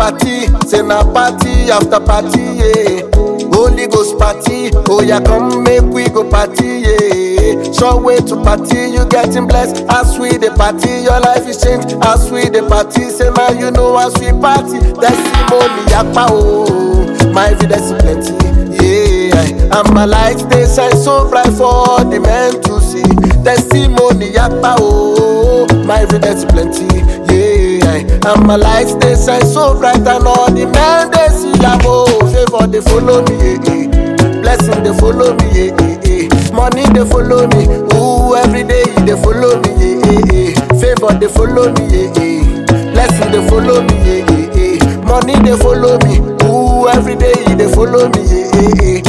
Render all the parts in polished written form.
party, say na party after party, yeah. Holy Ghost party, oh yeah, come make we go party, yeah. Sure way to party, you getting blessed. As we the party, your life is changed. As we the party, say man, you know as we party. Testimony yakpa oh, my vida is plenty, yeah. And my light they shine so bright for the men to see. Testimony yakpa oh, my vida is plenty, yeah. And my lights they shine so bright and all the men they see oh, favor they follow me, blessing they follow me, money they follow me, ooh every day they follow me, favor they follow me, blessing they follow me, money they follow me, ooh every day they follow me, hey.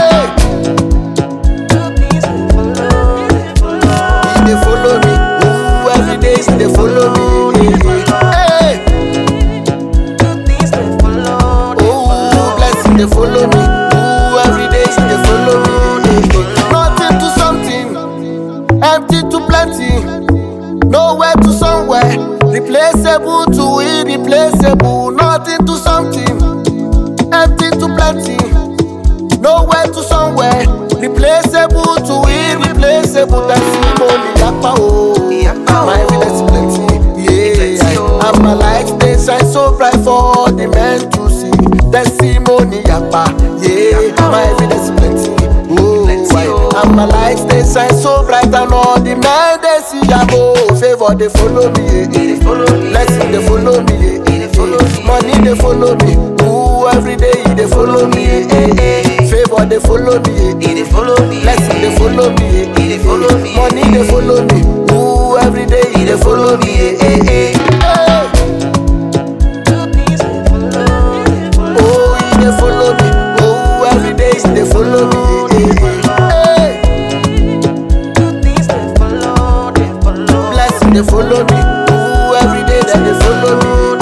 They follow me, ooh every day they follow me, hey. They follow me, ooh, every day they follow me. Nothing to something, empty to plenty, nowhere to somewhere, replaceable to irreplaceable. Nothing to something, empty to plenty, nowhere to somewhere, replaceable to irreplaceable. Testimony, yakpa oh, my vida is plenty, yeah. And my light they shine so bright for the men to see. Testimony yakpa, yeah, my vida is plenty, oh, and my lights they shine so bright and all the men they see yabo. Favor they follow me, blessing they follow me, money they follow me, ooh every day they follow me, favor they follow me, blessing they follow me, money they follow me, ooh every day they follow me, they follow me, oh every day they follow me, blessing they follow me, oh every day that they follow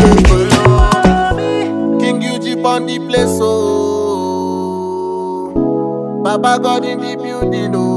me, King UG on the place, oh Baba God in the building, oh.